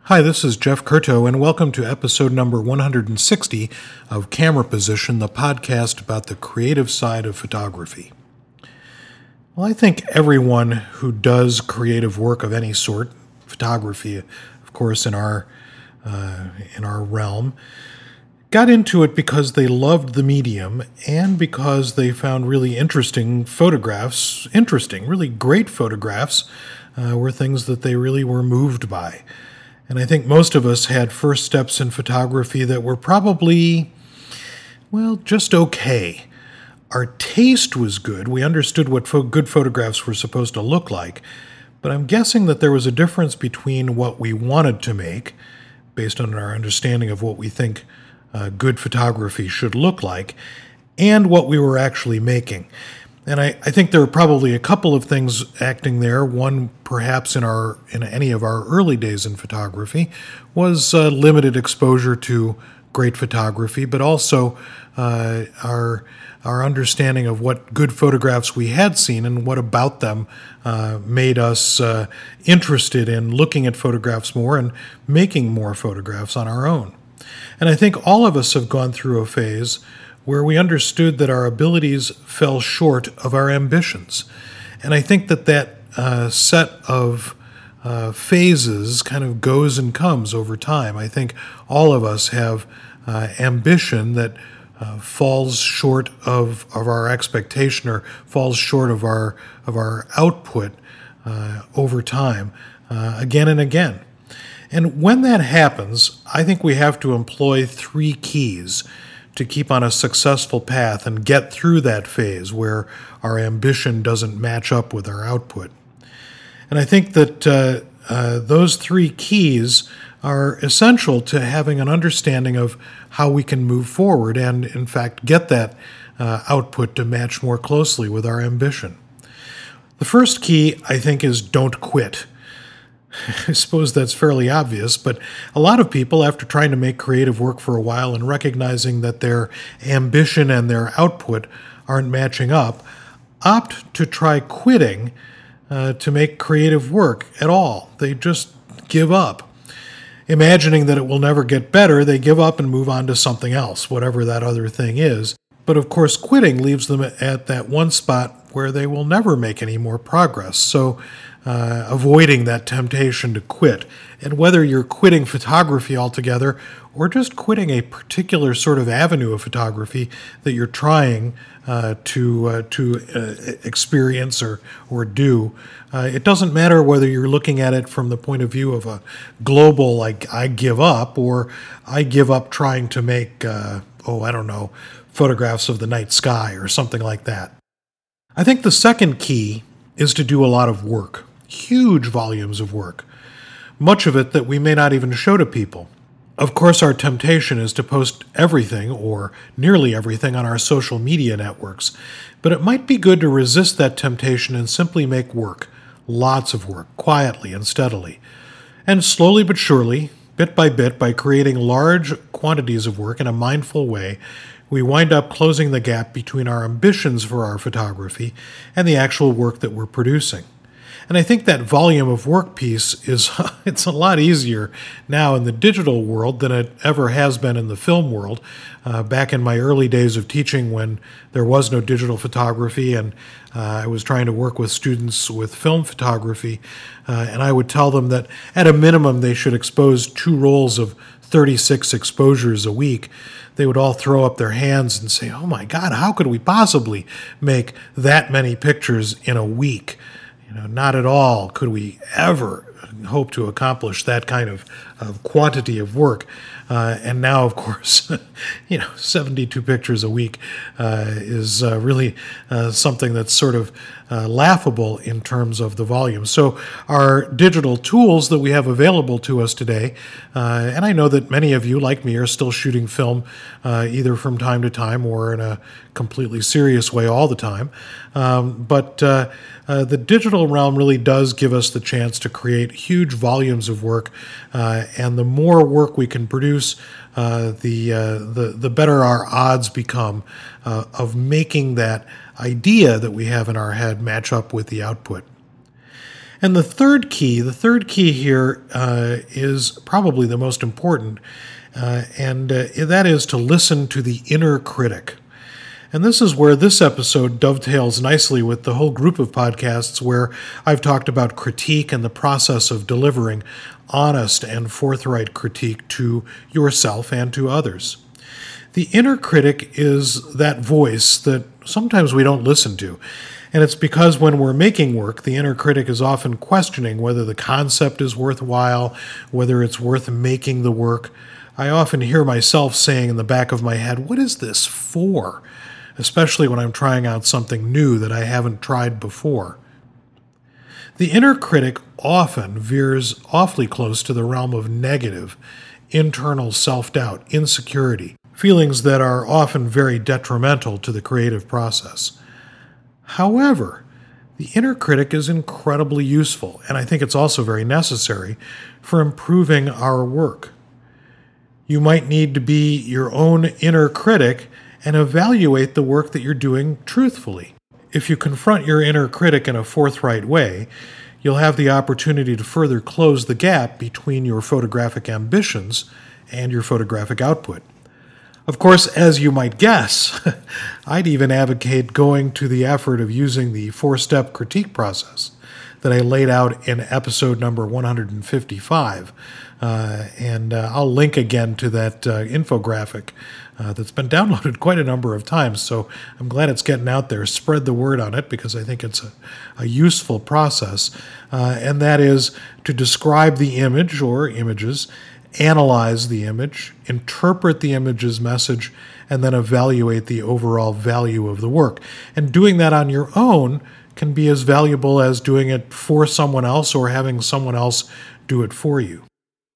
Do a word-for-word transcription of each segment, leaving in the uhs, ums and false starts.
Hi, this is Jeff Curto, and welcome to episode number one hundred sixty of Camera Position, the podcast about the creative side of photography. Well, I think everyone who does creative work of any sort, photography, of course, in our uh, in our realm, got into it because they loved the medium and because they found really interesting photographs, interesting, really great photographs, uh, were things that they really were moved by. And I think most of us had first steps in photography that were probably, well, just okay. Our taste was good. We understood what fo- good photographs were supposed to look like. But I'm guessing that there was a difference between what we wanted to make, based on our understanding of what we think uh, good photography should look like, and what we were actually making. And I, I think there were probably a couple of things acting there. One, perhaps in our in any of our early days in photography, was uh, limited exposure to great photography, but also uh, our our understanding of what good photographs we had seen and what about them uh, made us uh, interested in looking at photographs more and making more photographs on our own. And I think all of us have gone through a phase where we understood that our abilities fell short of our ambitions. And I think that that uh, set of uh, phases kind of goes and comes over time. I think all of us have uh, ambition that uh, falls short of, of our expectation or falls short of our, of our output uh, over time, uh, again and again. And when that happens, I think we have to employ three keys to keep on a successful path and get through that phase where our ambition doesn't match up with our output. And I think that uh, uh, those three keys are essential to having an understanding of how we can move forward and, in fact, get that uh, output to match more closely with our ambition. The first key, I think, is don't quit. I suppose that's fairly obvious, but a lot of people, after trying to make creative work for a while and recognizing that their ambition and their output aren't matching up, opt to try quitting uh, to make creative work at all. They just give up. Imagining that it will never get better, they give up and move on to something else, whatever that other thing is. But of course, quitting leaves them at that one spot where they will never make any more progress. So uh, avoiding that temptation to quit. And whether you're quitting photography altogether or just quitting a particular sort of avenue of photography that you're trying uh, to uh, to uh, experience or, or do, uh, it doesn't matter whether you're looking at it from the point of view of a global, like, I give up, or I give up trying to make, uh, oh, I don't know, photographs of the night sky or something like that. I think the second key is to do a lot of work, huge volumes of work, much of it that we may not even show to people. Of course, our temptation is to post everything, or nearly everything, on our social media networks, but it might be good to resist that temptation and simply make work, lots of work, quietly and steadily. And slowly but surely, bit by bit, by creating large quantities of work in a mindful way, we wind up closing the gap between our ambitions for our photography and the actual work that we're producing. And I think that volume of work piece is, it's a lot easier now in the digital world than it ever has been in the film world. Uh, back in my early days of teaching, when there was no digital photography and uh, I was trying to work with students with film photography, uh, and I would tell them that at a minimum they should expose two rolls of thirty-six exposures a week, they would all throw up their hands and say, oh my God, how could we possibly make that many pictures in a week? You know, not at all could we ever hope to accomplish that kind of, of quantity of work. Uh, and now, of course, you know, seventy-two pictures a week uh, is uh, really uh, something that's sort of uh, laughable in terms of the volume. So our digital tools that we have available to us today, uh, and I know that many of you, like me, are still shooting film uh, either from time to time or in a completely serious way all the time. Um, but uh, uh, the digital realm really does give us the chance to create huge volumes of work, uh, and the more work we can produce, uh, the, uh, the the better our odds become uh, of making that idea that we have in our head match up with the output. And the third key, the third key here uh, is probably the most important, uh, and uh, that is to listen to the inner critic. And this is where this episode dovetails nicely with the whole group of podcasts where I've talked about critique and the process of delivering honest and forthright critique to yourself and to others. The inner critic is that voice that sometimes we don't listen to. And it's because when we're making work, the inner critic is often questioning whether the concept is worthwhile, whether it's worth making the work. I often hear myself saying in the back of my head, what is this for? Especially when I'm trying out something new that I haven't tried before. The inner critic often veers awfully close to the realm of negative, internal self-doubt, insecurity, feelings that are often very detrimental to the creative process. However, the inner critic is incredibly useful, and I think it's also very necessary for improving our work. You might need to be your own inner critic and evaluate the work that you're doing truthfully. If you confront your inner critic in a forthright way, you'll have the opportunity to further close the gap between your photographic ambitions and your photographic output. Of course, as you might guess, I'd even advocate going to the effort of using the four-step critique process that I laid out in episode number one hundred fifty-five. Uh, and uh, I'll link again to that uh, infographic uh, that's been downloaded quite a number of times. So I'm glad it's getting out there. Spread the word on it because I think it's a, a useful process. Uh, and that is to describe the image or images, analyze the image, interpret the image's message, and then evaluate the overall value of the work. And doing that on your own can be as valuable as doing it for someone else or having someone else do it for you.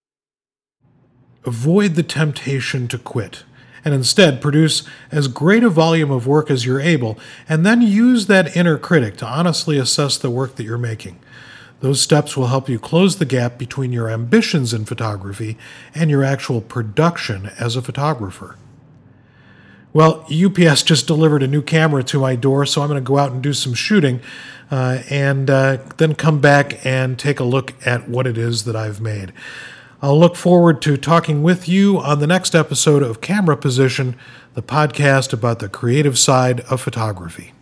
Avoid the temptation to quit, and instead produce as great a volume of work as you're able, and then use that inner critic to honestly assess the work that you're making. Those steps will help you close the gap between your ambitions in photography and your actual production as a photographer. Well, U P S just delivered a new camera to my door, so I'm going to go out and do some shooting uh, and uh, then come back and take a look at what it is that I've made. I'll look forward to talking with you on the next episode of Camera Position, the podcast about the creative side of photography.